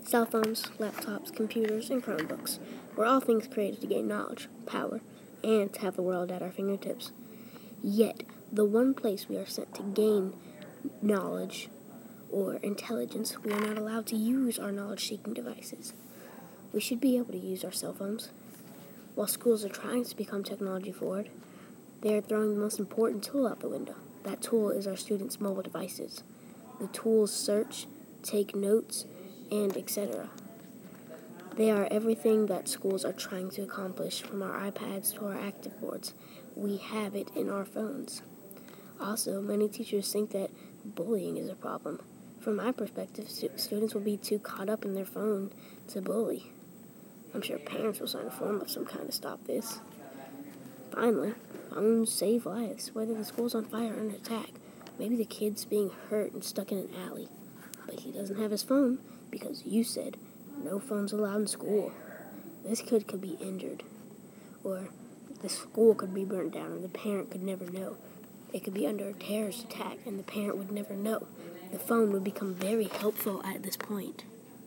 Cell phones, laptops, computers, and Chromebooks were all things created to gain knowledge, power, and to have the world at our fingertips. Yet, the one place we are sent to gain knowledge or intelligence, we are not allowed to use our knowledge-seeking devices. We should be able to use our cell phones. While schools are trying to become technology forward, they are throwing the most important tool out the window. That tool is our students' mobile devices. The tools search, take notes, and etc. They are everything that schools are trying to accomplish, from our iPads to our active boards. We have it in our phones. Also, many teachers think that bullying is a problem. From my perspective, students will be too caught up in their phone to bully. I'm sure parents will sign a form of some kind to stop this. Finally, phones save lives, whether the school's on fire or under attack. Maybe the kid's being hurt and stuck in an alley, but he doesn't have his phone because you said no phones allowed in school. This kid could be injured, or the school could be burnt down, and the parent could never know. It could be under a terrorist attack, and the parent would never know. The phone would become very helpful at this point.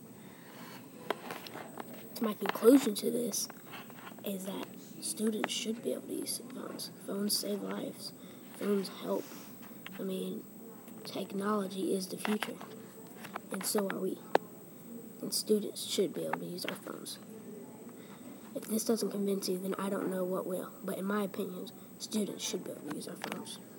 So my conclusion to this is that students should be able to use phones. Phones save lives. Phones help. Technology is the future, and so are we. And students should be able to use our phones. If this doesn't convince you, then I don't know what will. But in my opinion, students should be able to use our phones.